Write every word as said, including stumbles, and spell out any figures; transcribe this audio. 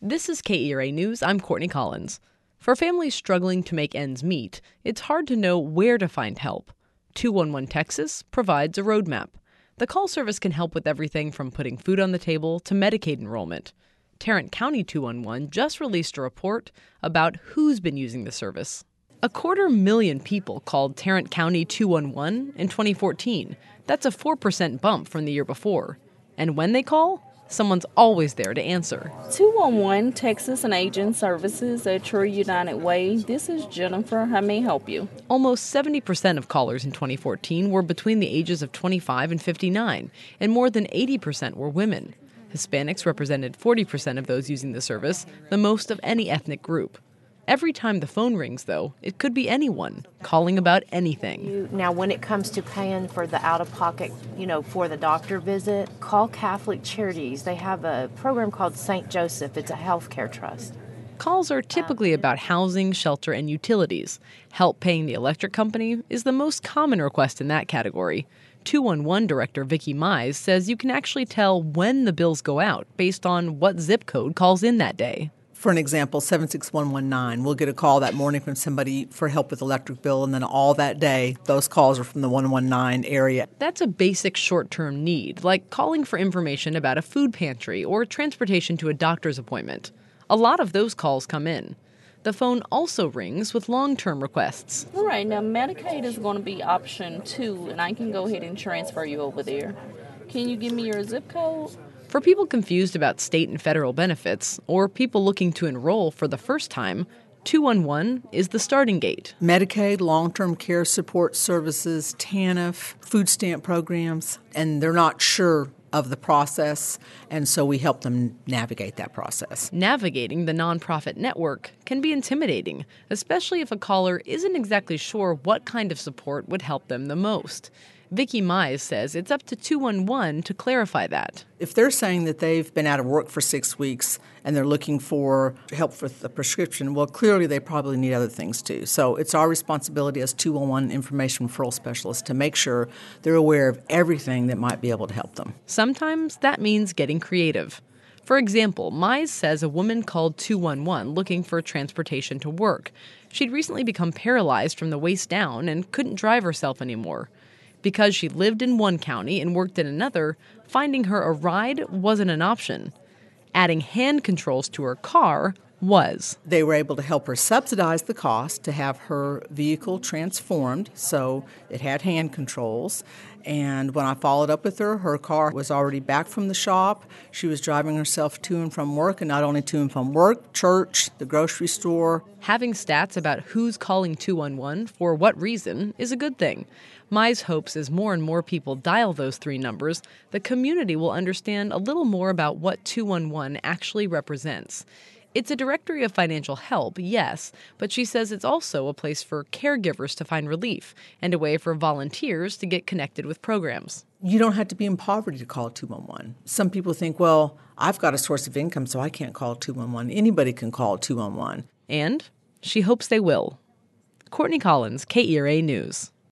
This is K E R A News. I'm Courtney Collins. For families struggling to make ends meet, it's hard to know where to find help. two one one Texas provides a roadmap. The call service can help with everything from putting food on the table to Medicaid enrollment. Tarrant County two one one just released a report about who's been using the service. A quarter million people called Tarrant County two one one in twenty fourteen. That's a four percent bump from the year before. And when they call, someone's always there to answer. two one one Texas and Aging Services at True United Way. This is Jennifer. How may I help you? Almost seventy percent of callers in twenty fourteen were between the ages of twenty-five and fifty-nine, and more than eighty percent were women. Hispanics represented forty percent of those using the service, the most of any ethnic group. Every time the phone rings, though, it could be anyone calling about anything. Now, when it comes to paying for the out-of-pocket, you know, for the doctor visit, call Catholic Charities. They have a program called Saint Joseph. It's a healthcare trust. Calls are typically about housing, shelter, and utilities. Help paying the electric company is the most common request in that category. two one one Director Vicki Mize says you can actually tell when the bills go out based on what zip code calls in that day. For an example, seven six one one nine, we'll get a call that morning from somebody for help with electric bill, and then all that day, those calls are from the one one nine area. That's a basic short-term need, like calling for information about a food pantry or transportation to a doctor's appointment. A lot of those calls come in. The phone also rings with long-term requests. All right, now Medicaid is going to be option two, and I can go ahead and transfer you over there. Can you give me your zip code? For people confused about state and federal benefits, or people looking to enroll for the first time, two one one is the starting gate. Medicaid, long-term care support services, TANF, food stamp programs, and they're not sure of the process, and so we help them navigate that process. Navigating the nonprofit network can be intimidating, especially if a caller isn't exactly sure what kind of support would help them the most. Vicki Mize says it's up to two one one to clarify that. If they're saying that they've been out of work for six weeks and they're looking for help with the prescription, well, clearly they probably need other things too. So it's our responsibility as two one one information referral specialists to make sure they're aware of everything that might be able to help them. Sometimes that means getting creative. For example, Mize says a woman called two one one looking for transportation to work. She'd recently become paralyzed from the waist down and couldn't drive herself anymore. Because she lived in one county and worked in another, finding her a ride wasn't an option. Adding hand controls to her car was. They were able to help her subsidize the cost to have her vehicle transformed, so it had hand controls. And when I followed up with her, her car was already back from the shop. She was driving herself to and from work, and not only to and from work, church, the grocery store. Having stats about who's calling two one one for what reason is a good thing. Mize hopes as more and more people dial those three numbers, the community will understand a little more about what two one one actually represents. It's a directory of financial help, yes, but she says it's also a place for caregivers to find relief and a way for volunteers to get connected with programs. You don't have to be in poverty to call two one one. Some people think, well, I've got a source of income, so I can't call two one one. Anybody can call two one one. And she hopes they will. Courtney Collins, K E R A News.